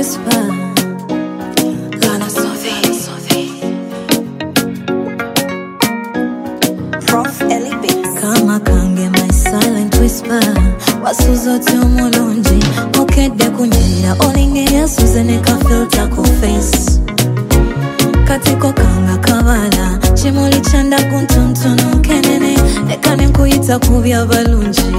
whisper. Ghana Sophie. Prof Ellie Beats. Kama kange my silent whisper. Wasuzote omulungi okedde kunyirira olinge yasuze ne kafilter ku face. Katiko kanga kabala kimuli kyanda kuntuntunu kenene leka ne nkuyita ku byabalungi.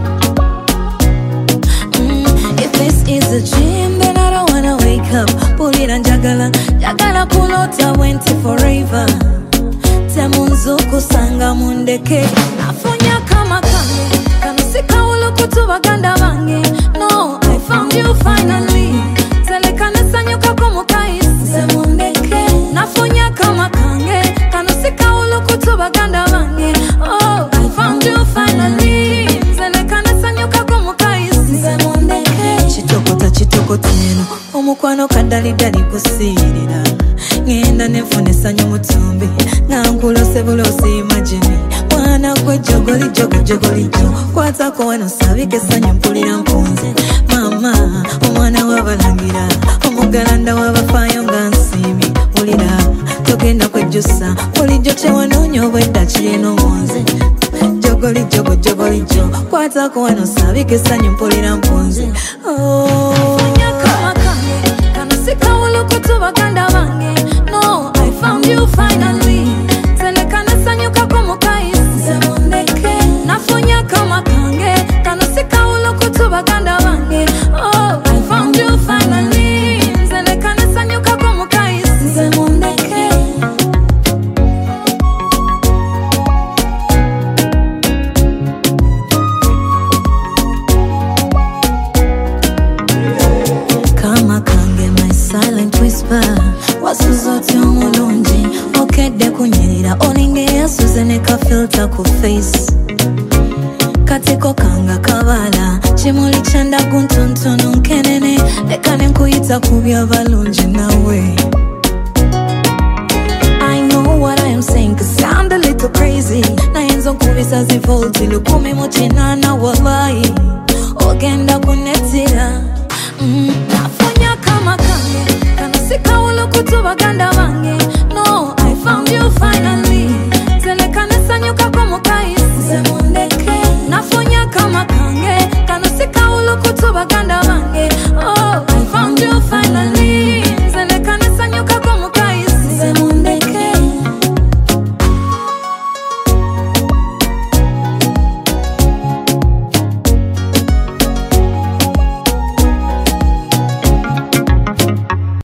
If this is a dream then I don't wanna wake up. Pulira njagala kulota wenti forever. Temunzu kusanga mundeke nafunya kama kange kanusika ulukutu baganda bange. No, I found you finally. Telekane sanyuka kumukaisi semundeke nafunya kama kange kanusika ulukutu baganda bange. Oh, I found you finally. Telekane sanyuka kumukaisi semundeke chitokota neno omukwano kadalidali kusirira. Ngenda nefune essanyu mutumbi nankulose bulosi imagine mwana gwe jogoli kwatako wano sabike essanyu mpulira mpunze. Mama omwana w'abalangira omugalanda w'abafaayo nga nsiimi wulira togenda kwejjusa bulijjo kyewanoonya obwedda kirina omunze. Jogoli kwatako wano sabike essanyu mpulira mpunze. Kanusika ulukutu baganda bange. No, I found you finally. Telekane sanyuka kumukaisi semundeke nafunya kama kange kanusika ulukutu baganda bange. Oh, I found you finally. Telekane sanyuka kumukaisi semundeke. Kama kange my silent whisper. Wasuzote omulungi okedde kunyirira olinge yasuze ne kafilter ku face. Katiko kanga kabala kimuli kyanda kuntuntunu nkenene leka ne nkuyita ku byabalungi nawe. I know what I am saying could sound a little crazy. Nayenza nkubisa zivolti 18 wala